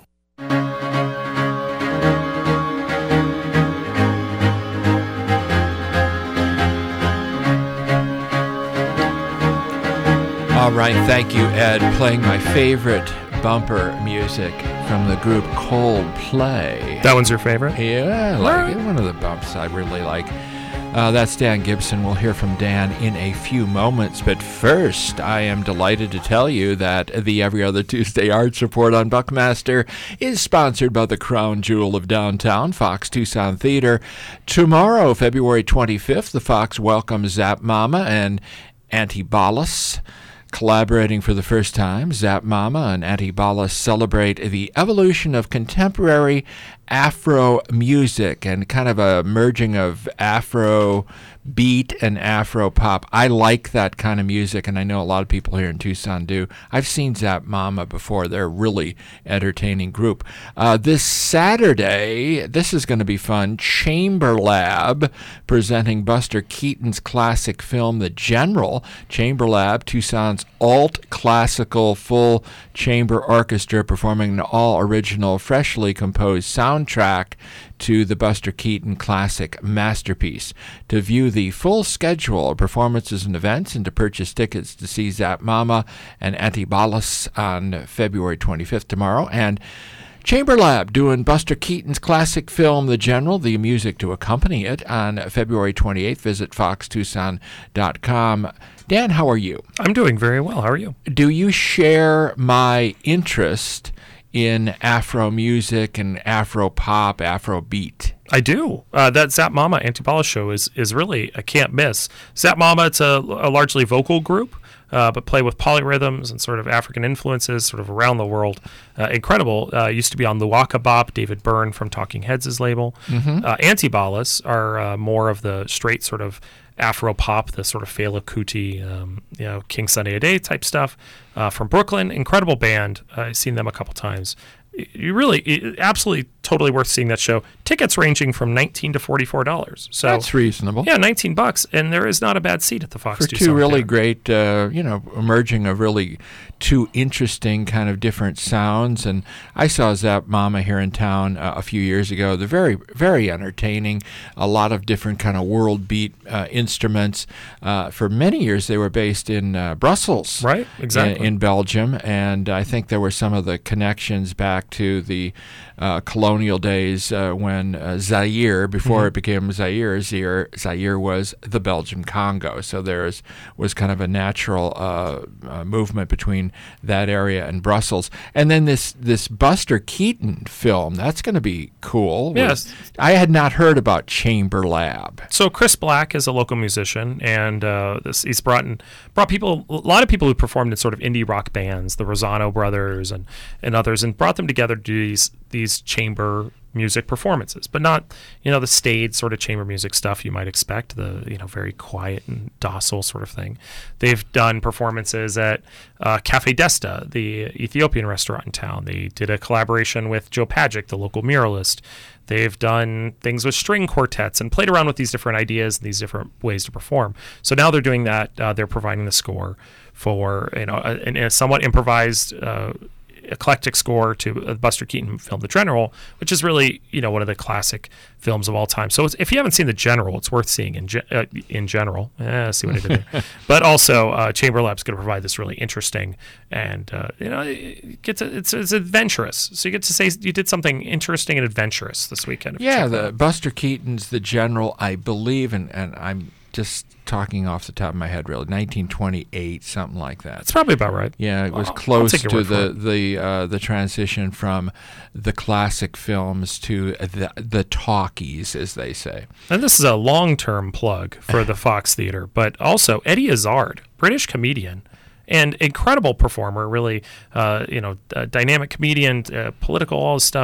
All right, thank you, Ed. Playing my favorite bumper music from the group Coldplay. That one's your favorite? Yeah, I like it. One of the bumps I really like. Uh, that's Dan Gibson. We'll hear from Dan in a few moments. But first, I am delighted to tell you that the Every Other Tuesday Arts Report on Buckmaster is sponsored by the crown jewel of downtown, Fox Tucson Theater. Tomorrow, February twenty-fifth, the Fox welcomes Zap Mama and Antibalas. Collaborating for the first time, Zap Mama and Antibalas celebrate the evolution of contemporary Afro music and kind of a merging of Afro beat and Afro pop. I like that kind of music, and I know a lot of people here in Tucson do. I've seen Zap Mama before. They're a really entertaining group. Uh, this Saturday, this is going to be fun, Chamber Lab presenting Buster Keaton's classic film, The General. Chamber Lab, Tucson's alt classical full chamber orchestra performing an all-original, freshly composed soundtrack to the Buster Keaton classic masterpiece. To view the full schedule of performances and events and to purchase tickets to see Zap Mama and Antibalas on February twenty-fifth tomorrow, and Chamber Lab doing Buster Keaton's classic film, The General, the music to accompany it on February twenty-eighth. Visit fox tucson dot com. Dan, how are you? I'm doing very well. How are you? Do you share my interest in Afro music and Afro pop, Afro beat? I do. Uh, that Zap Mama Antibalas show is is really a can't miss. Zap Mama, it's a, a largely vocal group, uh, but play with polyrhythms and sort of African influences sort of around the world. Uh, incredible. Uh, used to be on Luaka Bop, David Byrne from Talking Heads' label. Mm-hmm. Uh, Antibalas are uh, more of the straight sort of Afro pop, the sort of Fela Kuti, um, you know, King Sunny Ade type stuff uh, from Brooklyn. Incredible band. Uh, I've seen them a couple times. You really, it, absolutely, totally worth seeing that show. Tickets ranging from nineteen to forty-four dollars. So that's reasonable. Yeah, nineteen bucks, and there is not a bad seat at the Fox for Tucson two really Theater. great, uh, you know, merging of really two interesting kind of different sounds. And I saw Zap Mama here in town uh, a few years ago. They're very, very entertaining. A lot of different kind of world beat uh, instruments. Uh, for many years, they were based in uh, Brussels, right? Exactly, in, in Belgium, and I think there were some of the connections back to the uh, colonial days uh, when uh, Zaire, before Mm-hmm. it became Zaire, Zaire, Zaire was the Belgian Congo. So there was, was kind of a natural uh, uh, movement between that area and Brussels. And then this, this Buster Keaton film, that's going to be cool. Yes. I had not heard about Chamber Lab. So Chris Black is a local musician, and uh, this, he's brought in, brought people, a lot of people who performed in sort of indie rock bands, the Rosano Brothers and, and others, and brought them together to do these these chamber music performances, but not, you know, the staid sort of chamber music stuff you might expect, the, you know, very quiet and docile sort of thing. They've done performances at uh, Cafe Desta, the Ethiopian restaurant in town. They did a collaboration with Joe Pagic, the local muralist. They've done things with string quartets and played around with these different ideas and these different ways to perform. So now they're doing that. Uh, they're providing the score for, you know, a, a somewhat improvised uh, eclectic score to the Buster Keaton film, The General, which is really, you know, one of the classic films of all time. So it's, if you haven't seen The General, it's worth seeing in ge- uh, in general. Eh, see what I did there. But also, uh, Chamber Lab's going to provide this really interesting and, uh, you know, it gets a, it's, it's adventurous. So you get to say you did something interesting and adventurous this weekend. Yeah, the Buster Keaton's The General, I believe, and, and I'm just talking off the top of my head, really, nineteen twenty-eight, something like that. That's probably about right. Yeah, it was I'll, close I'll to the the uh, the transition from the classic films to the the talkies, as they say. And this is a long-term plug for the Fox Theater, but also Eddie Izzard, British comedian and incredible performer, really, uh, you know, uh, dynamic comedian, uh, political, all this stuff.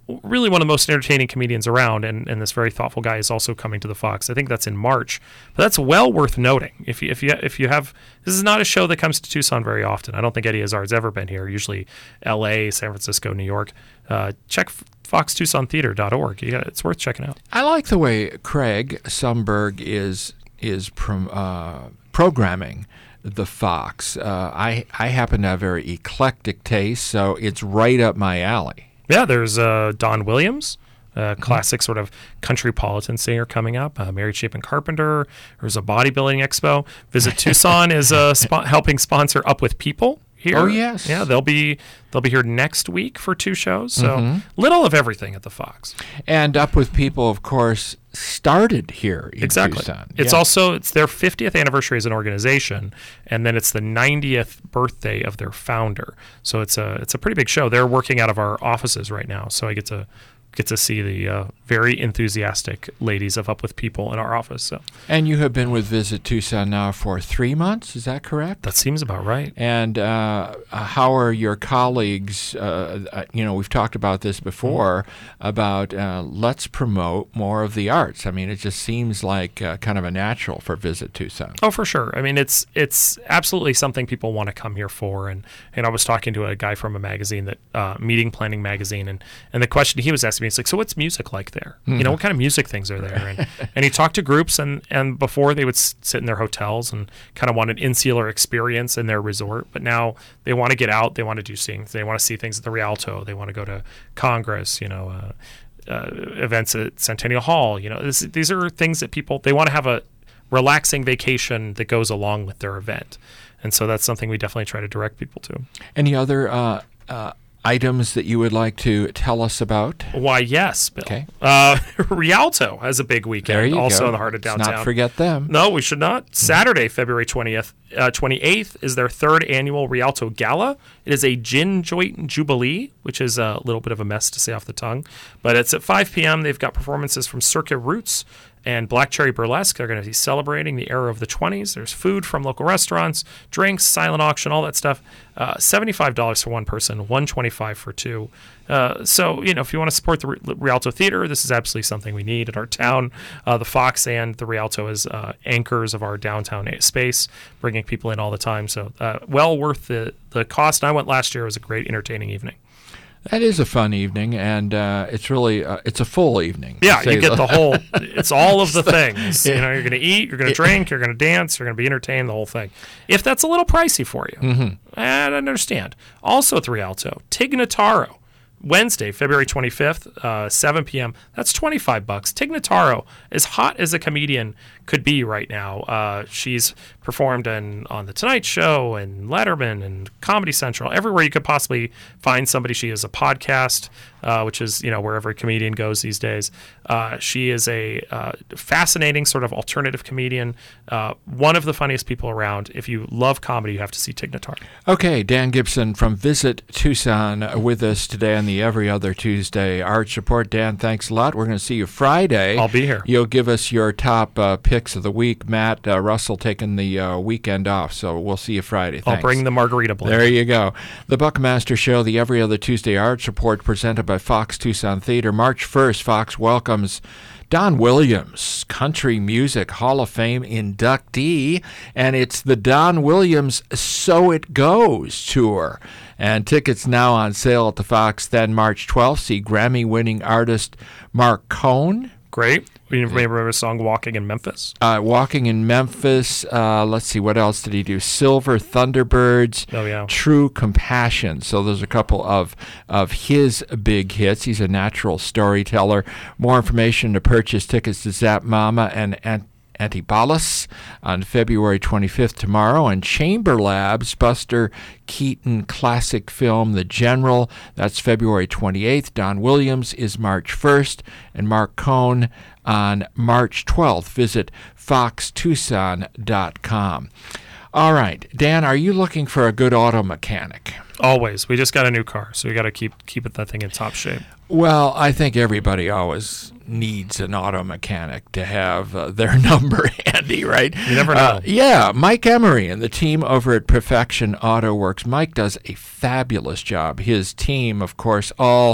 really one of the most entertaining comedians around, and, and this very thoughtful guy is also coming to the Fox. I think that's in March, but that's well worth noting. If you if you if you have, this is not a show that comes to Tucson very often. I don't think Eddie Izzard's ever been here. Usually, L A, San Francisco, New York. Uh, check fox tucson theater dot org. Yeah, it's worth checking out. I like the way Craig Sumberg is is prom, uh, programming the Fox. Uh, I I happen to have very eclectic taste, so it's right up my alley. Yeah, there's uh, Don Williams, a classic sort of countrypolitan singer coming up. Uh, Mary Chapin Carpenter. There's a bodybuilding expo. Visit Tucson is uh, spo- helping sponsor Up With People here. Oh, yes. Yeah, they'll be they'll be here next week for two shows. So Mhm. little of everything at the Fox. And Up With People, of course, started here in Exactly. Tucson. It's Yeah. also it's their fiftieth anniversary as an organization, and then it's the ninetieth birthday of their founder. So it's a it's a pretty big show. They're working out of our offices right now, so I get to get to see the uh, very enthusiastic ladies of Up With People in our office. So And you have been with Visit Tucson now for three months, is that correct? That seems about right. And uh, how are your colleagues, uh, uh, you know, we've talked about this before, about uh, let's promote more of the arts. I mean, it just seems like uh, kind of a natural for Visit Tucson. Oh, for sure. I mean, it's it's absolutely something people want to come here for. And and I was talking to a guy from a magazine that uh, Meeting Planning magazine, and and the question he was asking me, it's like, so what's music like there? You know, what kind of music things are there? And and he talked to groups, and and before they would s- sit in their hotels and kind of want an insular experience in their resort, but now they want to get out, they want to do things, they want to see things at the Rialto, they want to go to Congress, you know. Uh, Uh, events at Centennial Hall. You know, this, these are things that people, they want to have a relaxing vacation that goes along with their event. And so that's something we definitely try to direct people to. Any other uh, uh, items that you would like to tell us about? Why, yes, Bill. Okay. Uh, Rialto has a big weekend, There you also go. in the heart of Let's downtown. not forget them. No, we should not. Saturday, February twentieth, uh, twenty-eighth is their third annual Rialto Gala. It is a gin joint jubilee, which is a little bit of a mess to say off the tongue, but it's at five p.m. They've got performances from Circuit Roots and Black Cherry Burlesque. They're going to be celebrating the era of the twenties. There's food from local restaurants, drinks, silent auction, all that stuff. Uh, seventy-five dollars for one person, one hundred twenty-five dollars for two. Uh, so, you know, if you want to support the Rialto Theater, this is absolutely something we need in our town. Uh, the Fox and the Rialto as uh, anchors of our downtown space, bringing people in all the time. So, uh, well worth the, the cost. I went last year. It was a great, entertaining evening. That is a fun evening, and uh, it's really uh, it's a full evening. to Yeah, say you get the- the whole. It's all of the things. Yeah. You know, you're going to eat, you're going to drink, you're going to dance, you're going to be entertained, the whole thing. If that's a little pricey for you, Mhm. I don't understand. Also at the Rialto, Tig Notaro, Wednesday, February twenty-fifth, uh, seven p.m. That's twenty-five bucks. Tig Notaro, as hot as a comedian could be right now. Uh, she's performed in, on The Tonight Show and Letterman and Comedy Central, everywhere you could possibly find somebody. She has a podcast, uh, which is, you know, where every comedian goes these days. Uh, she is a uh, fascinating sort of alternative comedian, uh, one of the funniest people around. If you love comedy, you have to see Tig Notaro. Okay, Dan Gibson from Visit Tucson with us today on the Every Other Tuesday Arts Report. Dan, thanks a lot. We're going to see you Friday. I'll be here. You'll give us your top uh, picks of the week. Matt uh, Russell taking the uh, weekend off, so we'll see you Friday. I'll Thanks. bring the margarita blend. There you go. The Buckmaster Show, the Every Other Tuesday Arts Report, presented by Fox Tucson Theater. March first, Fox welcomes Don Williams, Country Music Hall of Fame inductee, and it's the Don Williams So It Goes tour. And tickets now on sale at the Fox. Then March twelfth, see Grammy-winning artist Mark Cohn. Great. You may remember the song Walking in Memphis? Uh, Walking in Memphis. Uh, let's see, what else did he do? Silver Thunderbirds. Oh, yeah. True Compassion. So there's a couple of, of his big hits. He's a natural storyteller. More information to purchase tickets to Zap Mama and Ant- Antibalas on February twenty-fifth tomorrow, and Chamber Labs, Buster Keaton classic film The General. That's February twenty-eighth. Don Williams is March first, and Mark Cohn on March twelfth. Visit fox tucson dot com. All right, Dan, are you looking for a good auto mechanic? Always. We just got a new car, so we got to keep keep it, that thing in top shape. Well, I think everybody always needs an auto mechanic to have uh, their number handy, right? You never know. Uh, yeah, Mike Emery and the team over at Perfection Auto Works. Mike does a fabulous job. His team, of course, all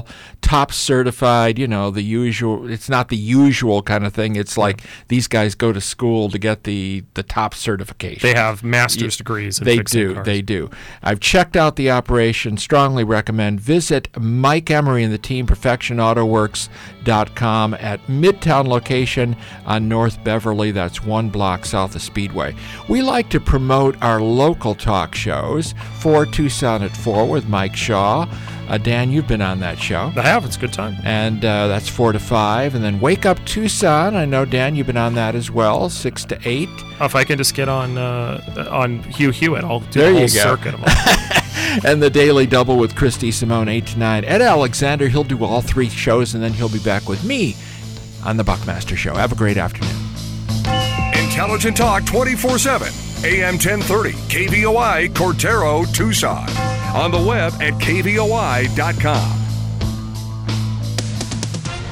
top certified, you know, the usual. It's not the usual kind of thing. It's like these guys go to school to get the, the top certification. They have master's degrees in They fixing do. cars. They do. I've checked out the operation. Strongly recommend. Visit Mike Emery and the team, perfection auto works dot com, at Midtown location on North Beverly. That's one block south of Speedway. We like to promote our local talk shows. For Tucson at four with Mike Shaw. Uh, Dan, you've been on that show. I have. It's a good time. And uh, that's four to five. And then Wake Up Tucson. I know, Dan, you've been on that as well, six to eight. If I can just get on uh, on Hugh Hewitt, I'll do there the whole you go. circuit of them. And the Daily Double with Christy Simone, eight to nine. Ed Alexander, he'll do all three shows, and then he'll be back with me on the Buckmaster Show. Have a great afternoon. Intelligent Talk twenty-four seven. A M ten thirty, K V O I, Cortero, Tucson. On the web at K V O I dot com.